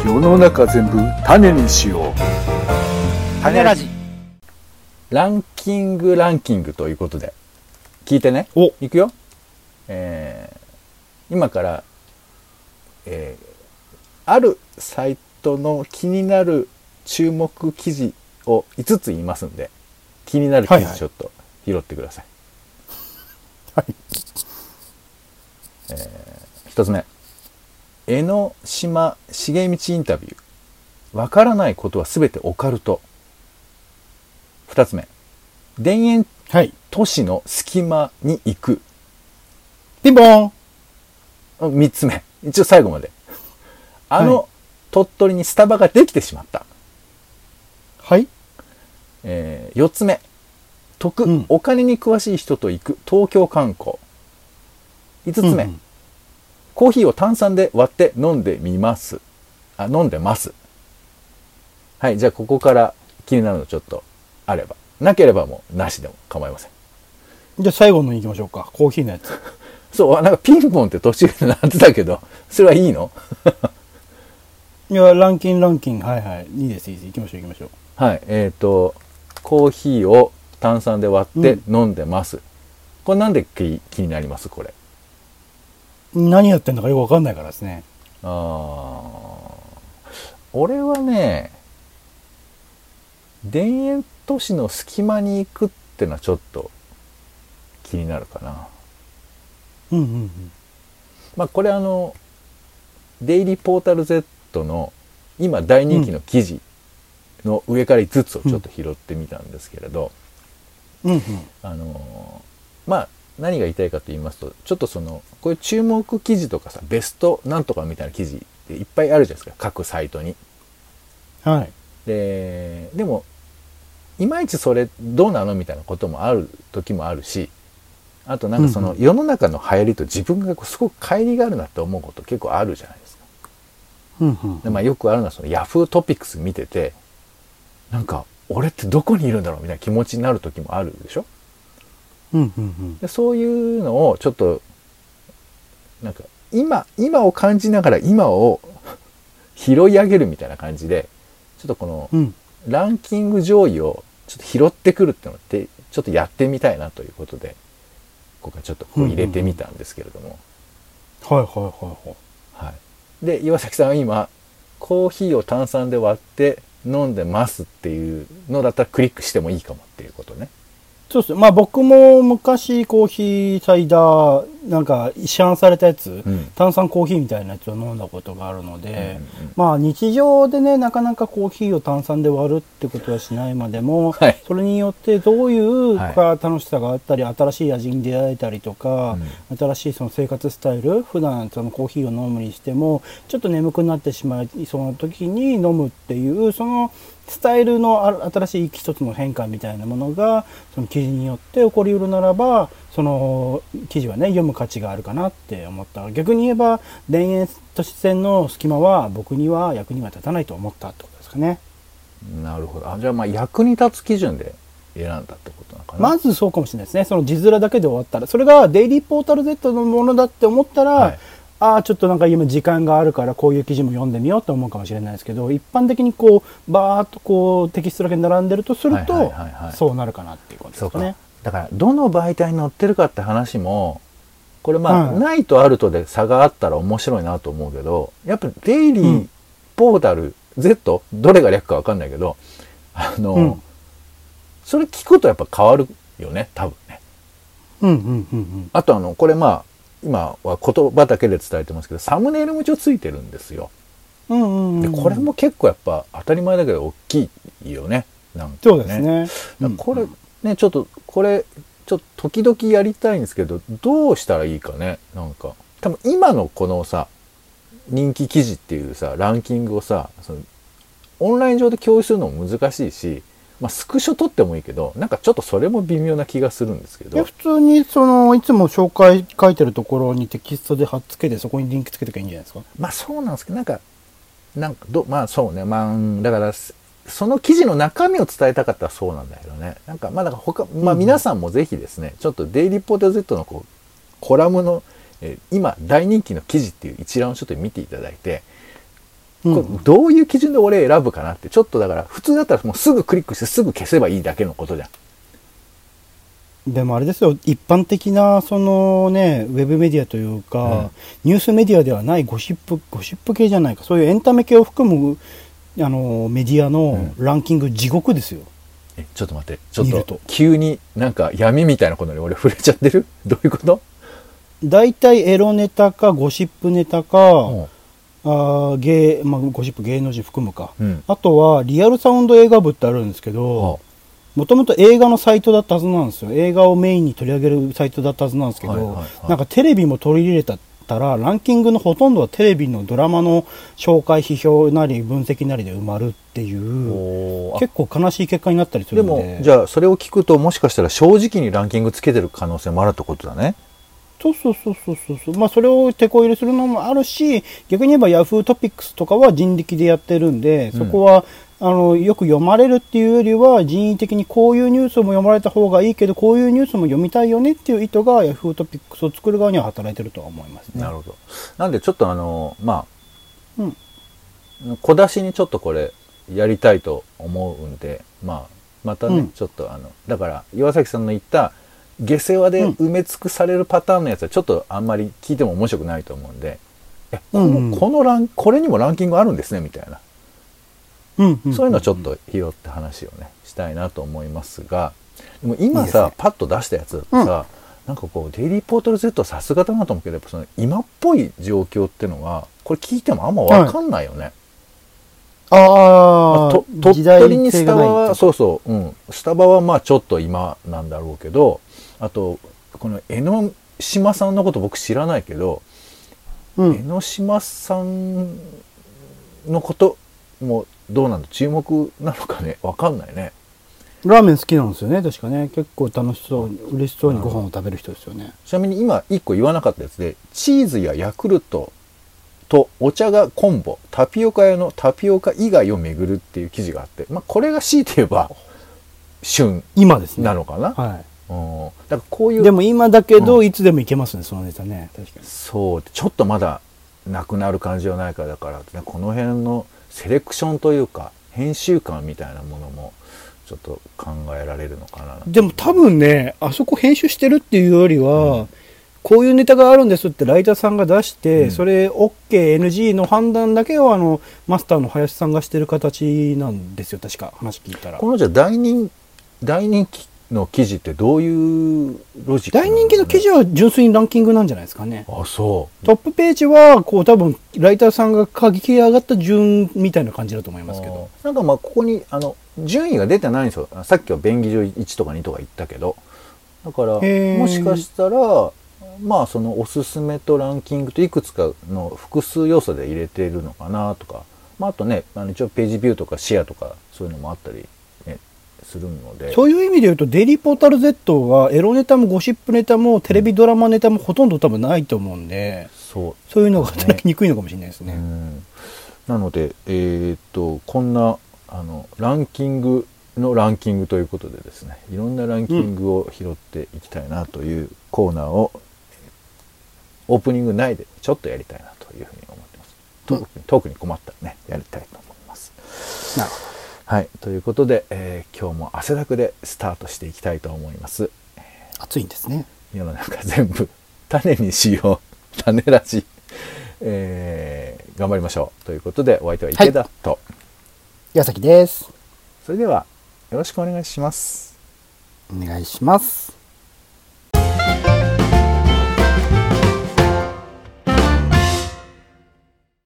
世の中全部種にしよう。 種ラジ。 ランキングということで聞いてね。いくよ。今から、あるサイトの気になる注目記事を5つ言いますんで、気になる記事ちょっと拾ってください。 はい。 1つ目、江ノ島茂道インタビュー。わからないことはすべてオカルト。2つ目、田園都市の隙間に行く。 ピンポーン。 3つ目、一応最後まで。鳥取にスタバができてしまった。 はい。 4つ目、お金に詳しい人と行く東京観光。5つ目、コーヒーを炭酸で割って飲んでます。はい、じゃあここから気になるのちょっとあれば。なければもうなしでも構いません。 じゃあ最後の行きましょうか。コーヒーのやつ。 そう、なんかピンポンって途中でなってたけど、それはいいの？ いや、ランキング。はいはい。いいです。行きましょう。 はい。コーヒーを炭酸で割って飲んでます。これなんで気になります？これ。 何やってんだかよくわかんないからですね。 俺はね、田園都市の隙間に行くってのはちょっと気になるかな。まあこれデイリーポータル Z の今大人気の記事の上から5つをちょっと拾ってみたんですけれど、まあ何が言いたいかと言いますと、ちょっとこういう注目記事とかさ、ベストなんとかみたいな記事っていっぱいあるじゃないですか、各サイトに。 はい。 でもいまいちそれどうなのみたいなこともある時もあるし、あとなんか世の中の流行りと自分がすごく乖離があるなって思うこと結構あるじゃないですか。でまあよくあるのはヤフートピックス見てて、なんか俺ってどこにいるんだろうみたいな気持ちになる時もあるでしょ。でそういうのをちょっとなんか今を感じながら今を拾い上げるみたいな感じで、ちょっとこのランキング上位をちょっと拾ってくるっていうのってちょっとやってみたいなということで、ここはちょっとこう入れてみたんですけれども、はい。で岩崎さんは今コーヒーを炭酸で割って飲んでますっていうのだったらクリックしてもいいかもっていうことね。 そうですね。まあ僕も昔コーヒーサイダーなんか市販されたやつ、炭酸コーヒーみたいなやつを飲んだことがあるので、まあ日常でね、なかなかコーヒーを炭酸で割るってことはしないまでも、それによってどういう楽しさがあったり、新しい味に出会えたりとか、新しいその生活スタイル、普段そのコーヒーを飲むにしてもちょっと眠くなってしまいそうな時に飲むっていうそのスタイルの新しい一つの変化みたいなものがその記事によって起こりうるならば、その記事はね読む価値があるかなって思った。逆に言えば田園都市線の隙間は僕には役には立たないと思ったってことですかね。 なるほど。じゃあまあ役に立つ基準で選んだってことなのかな。 まずそうかもしれないですね。その字面だけで終わったら、それがデイリーポータル Z のものだって思ったら、ちょっとなんか今時間があるからこういう記事も読んでみようと思うかもしれないですけど、一般的にこうバーッとこうテキストだけ並んでるとするとそうなるかなっていうことですかね。 だからどの媒体に載ってるかって話もこれまあ、ないとあるとで差があったら面白いなと思うけど、やっぱデイリーポータル Z、どれが略か分かんないけどそれ聞くとやっぱ変わるよね多分ね。あとこれまあ今は言葉だけで伝えてますけど、サムネイルも一応ついてるんですよ。でこれも結構やっぱ当たり前だけど大きいよね。なんかね。 そうですね。 これねちょっと時々やりたいんですけど、どうしたらいいかね。なんか多分今のこのさ人気記事っていうさランキングをさオンライン上で共有するのも難しいし、まあ、スクショ取ってもいいけど、なんかちょっとそれも微妙な気がするんですけど。 普通にいつも紹介書いてるところにテキストで貼っつけてそこにリンクつけていけばいいんじゃないですか。 まあそうなんですけど、まあそうね、まあだからその記事の中身を伝えたかったらそうなんだけどね。なんかまあだからまあ皆さんもぜひですね、ちょっとデイリーポータル Z のコラムの、今大人気の記事っていう一覧をちょっと見ていただいて、 うんこれどういう基準で俺選ぶかなって、ちょっとだから普通だったらもうすぐクリックしてすぐ消せばいいだけのことじゃん。 でもあれですよ、一般的なそのねウェブメディアというか、 うんニュースメディアではないゴシップ系じゃないか、そういうエンタメ系を含むメディアのランキング地獄ですよ。 ちょっと待って、ちょっと見ると急になんか闇みたいなことに俺触れちゃってるどういうこと？ 大体エロネタかゴシップネタか、 うんゴシップ芸能人含むか、 うんあとはリアルサウンド映画部ってあるんですけど、もともと映画のサイトだったはずなんですよ。映画をメインに取り上げるサイトだったはずなんですけど、 はいはいはいなんかテレビも取り入れたらランキングのほとんどはテレビのドラマの紹介批評なり分析なりで埋まるっていうおー結構悲しい結果になったりすでるので。 もじゃあそれを聞くともしかしたら正直にランキングつけてる可能性もあるってことだね。 そう。まあそれを手こ入れするのもあるし、逆に言えばヤフートピックスとかは人力でやってるんで、そこはよく読まれるっていうよりは人為的にこういうニュースも読まれた方がいいけどこういうニュースも読みたいよねっていう意図がヤフートピックスを作る側には働いてるとは思いますね。 なるほど。なんでちょっとまあ、小出しにちょっとこれやりたいと思うんで、まあまたね、ちょっとだから岩崎さんの言った下世話で埋め尽くされるパターンのやつはちょっとあんまり聞いても面白くないと思うんで、これにもランキングあるんですねみたいな、そういうのをちょっと拾って話をねしたいなと思いますが、でも今さいいですねパッと出したやつだとさ、なんかこうデイリーポータル Z はさすがだなと思うけど、やっぱその今っぽい状況っていうのがこれ聞いてもあんま分かんないよね。鳥取にスタバはスタバはまあちょっと今なんだろうけど、あとこの江ノ島さんのこと僕知らないけど、江ノ島さんのこともどうなんだ、注目なのかね、分かんないね。 ラーメン好きなんですよね、確かね。結構楽しそう嬉しそうにご飯を食べる人ですよね。 ちなみに今1個言わなかったやつで、チーズやヤクルトとお茶がコンボ、タピオカ屋のタピオカ以外を巡るっていう記事があって、まあこれが強いて言えば旬今ですね。 なのかな。 はい。 だからこういうでも今だけどいつでもいけますね、そのネタね。確かに。 そうちょっとまだなくなる感じはないから、だから、ね、この辺のセレクションというか編集感みたいなものもちょっと考えられるのかな。 でも多分ね、あそこ編集してるっていうよりは、こういうネタがあるんですってライターさんが出して、それ OK、NG の判断だけをマスターの林さんがしてる形なんですよ、確か話聞いたら。 このじゃあ大人気の記事ってどういうロジックなんだろうね。 大人気の記事は純粋にランキングなんじゃないですかね。 あ、そう。 トップページはこう多分ライターさんが書き上がった順みたいな感じだと思いますけど。 なんかまあここに順位が出てないんですよ。さっきは便宜上1とか2とか言ったけど、だからもしかしたらまあそのおすすめとランキングといくつかの複数要素で入れているのかなとか、まあ、あとね一応ページビューとかシェアとかそういうのもあったり、ね、するので、 そういう意味で言うとデイリーポータル Z はエロネタもゴシップネタもテレビドラマネタもほとんど多分ないと思うんで、そういうのが働きにくいのかもしれないですね。 なのでこんなランキングのランキングということでですね、いろんなランキングを拾っていきたいなというコーナーを、オープニング内でちょっとやりたいなというふうに思ってます。特に困ったらねやりたいと思います。 なるほど。 はい、ということで、今日も汗だくでスタートしていきたいと思います。 暑いんですね。 世の中全部種にしよう種ラジ、頑張りましょうということで、お相手は池田と、 矢崎です。 それではよろしくお願いします。 お願いします。